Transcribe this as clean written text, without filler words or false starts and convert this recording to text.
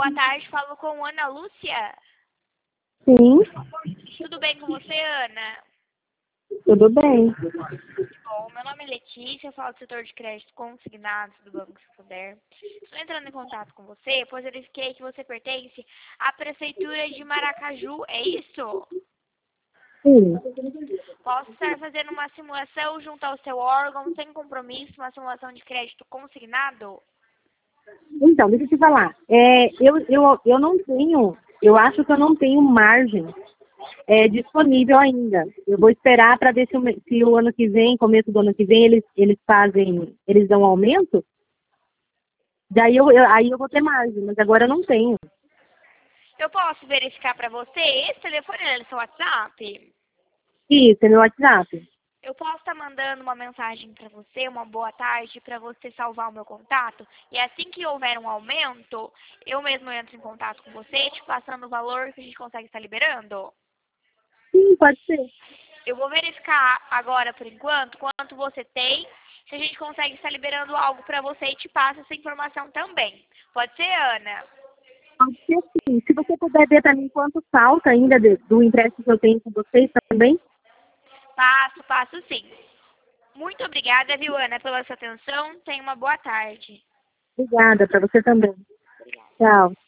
Boa tarde, falo com Ana Lúcia. Sim, Tudo bem com você, Ana? tudo bem. Bom, meu nome é Letícia, eu falo do setor de crédito consignados do Banco Santander. Estou entrando em contato com você, pois verifiquei que você pertence à Prefeitura de Maracaju, é isso? Sim. Posso estar fazendo uma simulação junto ao seu órgão, sem compromisso, uma simulação de crédito consignado? Então, deixa eu te falar. Eu não tenho, eu acho que eu não tenho margem disponível ainda. Eu vou esperar para ver se o ano que vem, começo do ano que vem, eles dão aumento. Daí aí eu vou ter margem, mas agora eu não tenho. Eu posso verificar para você? Esse telefone é do seu WhatsApp? Isso, é meu WhatsApp. Eu posso estar mandando uma mensagem para você, uma boa tarde, para você salvar o meu contato. E assim que houver um aumento, eu mesmo entro em contato com você, te passando o valor que a gente consegue estar liberando. Sim, pode ser. Eu vou verificar agora, por enquanto, quanto você tem, se a gente consegue estar liberando algo para você e te passo essa informação também. Pode ser, Ana? Pode ser sim. Se você puder ver para mim quanto falta ainda do empréstimo que eu tenho com vocês também. Passo sim. Muito obrigada, viu, Ana, pela sua atenção. Tenha uma boa tarde. Obrigada, para você também. Obrigada. Tchau.